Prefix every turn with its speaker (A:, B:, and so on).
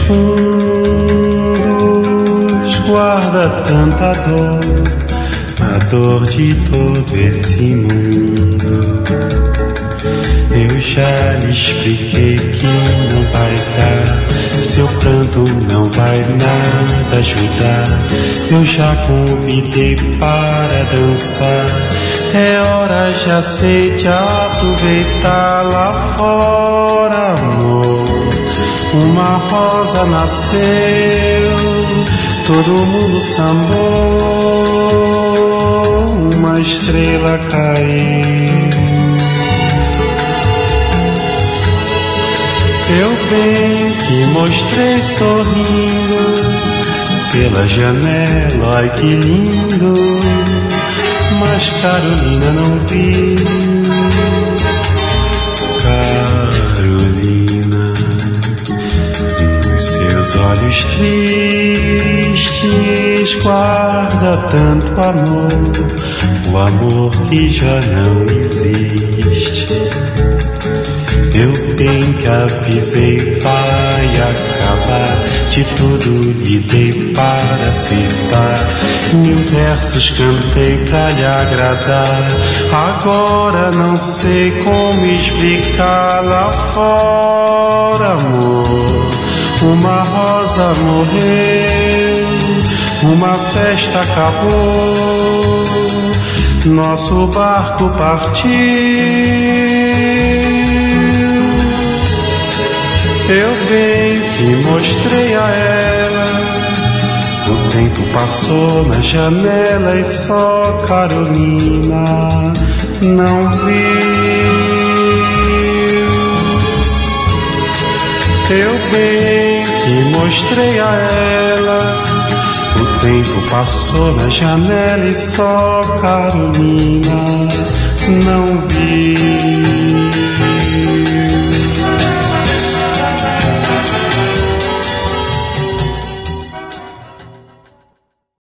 A: fundos guarda tanta dor, a dor de todo esse mundo. Eu já lhe expliquei que não vai dar, seu pranto não vai nada ajudar. Eu já convidei para dançar, é hora, já sei, de aproveitar. Lá fora, amor, uma rosa nasceu, todo mundo sambou, uma estrela caiu. Eu bem que mostrei sorrindo pela janela, ai que lindo, mas Carolina não viu. Carolina, nos seus olhos tristes guarda tanto amor, o amor que já não existe. Eu bem que avisei, vai acabar, de tudo lhe dei para aceitar. 1000 versos cantei pra lhe agradar, agora não sei como explicar. Lá fora, amor, uma rosa morreu, uma festa acabou, nosso barco partiu. Eu bem que mostrei a ela, o tempo passou na janela e só Carolina não viu. Eu bem que mostrei a ela, o tempo passou na janela e só Carolina não viu.